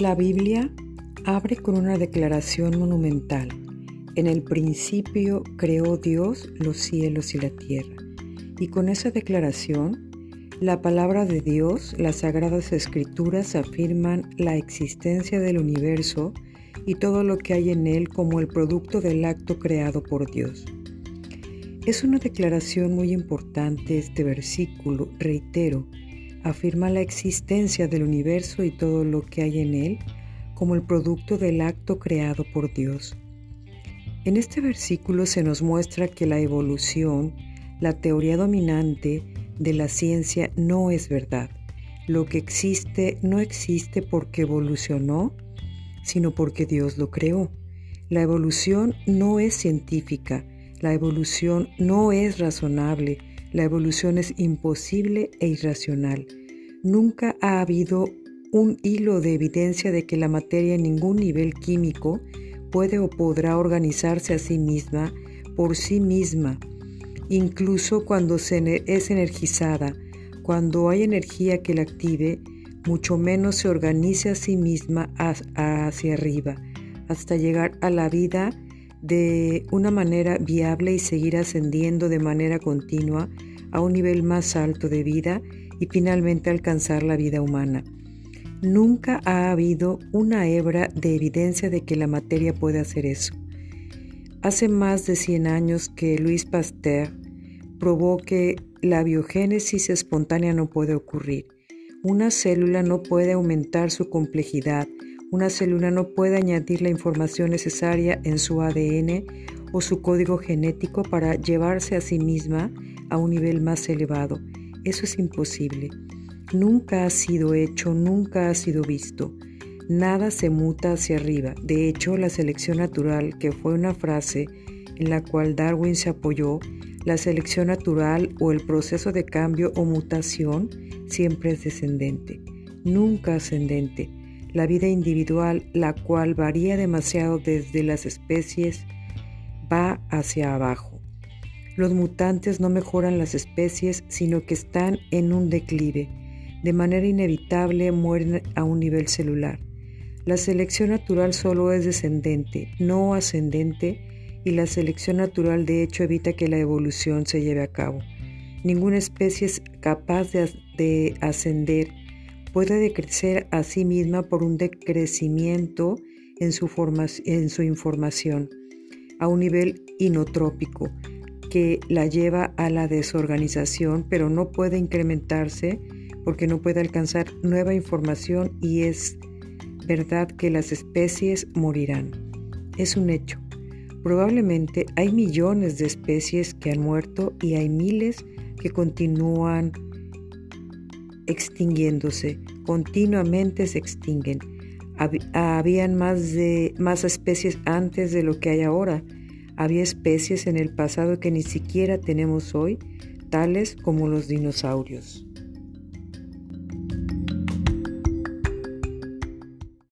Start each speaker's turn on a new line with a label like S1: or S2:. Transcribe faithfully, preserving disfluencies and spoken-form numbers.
S1: La Biblia abre con una declaración monumental. En el principio creó Dios los cielos y la tierra. Y con esa declaración, la palabra de Dios, las Sagradas Escrituras afirman la existencia del universo y todo lo que hay en él como el producto del acto creado por Dios. Es una declaración muy importante este versículo, reitero, afirma la existencia del universo y todo lo que hay en él como el producto del acto creado por Dios. En este versículo se nos muestra que la evolución, la teoría dominante de la ciencia, no es verdad. Lo que existe no existe porque evolucionó, sino porque Dios lo creó. La evolución no es científica, la evolución no es razonable, la evolución es imposible e irracional. Nunca ha habido un hilo de evidencia de que la materia en ningún nivel químico puede o podrá organizarse a sí misma, por sí misma, incluso cuando se es energizada. Cuando hay energía que la active, mucho menos se organice a sí misma hacia arriba, hasta llegar a la vida de una manera viable y seguir ascendiendo de manera continua a un nivel más alto de vida y finalmente alcanzar la vida humana. Nunca ha habido una hebra de evidencia de que la materia puede hacer eso. Hace más de cien años que Louis Pasteur probó que la biogénesis espontánea no puede ocurrir. Una célula no puede aumentar su complejidad. Una célula no puede añadir la información necesaria en su A D N o su código genético para llevarse a sí misma a un nivel más elevado. Eso es imposible. Nunca ha sido hecho, nunca ha sido visto. Nada se muta hacia arriba. De hecho, la selección natural, que fue una frase en la cual Darwin se apoyó, la selección natural o el proceso de cambio o mutación siempre es descendente, nunca ascendente. La vida individual, la cual varía demasiado desde las especies, va hacia abajo. Los mutantes no mejoran las especies, sino que están en un declive. De manera inevitable mueren a un nivel celular. La selección natural solo es descendente, no ascendente, y la selección natural de hecho evita que la evolución se lleve a cabo. Ninguna especie es capaz de, de ascender, puede decrecer a sí misma por un decrecimiento en su, forma, en su información, a un nivel inotrópico, que la lleva a la desorganización, pero no puede incrementarse porque no puede alcanzar nueva información y es verdad que las especies morirán. Es un hecho. Probablemente hay millones de especies que han muerto y hay miles que continúan extinguiéndose. Continuamente se extinguen. Hab- habían más, de, más especies antes de lo que hay ahora. Había especies en el pasado que ni siquiera tenemos hoy, tales como los dinosaurios.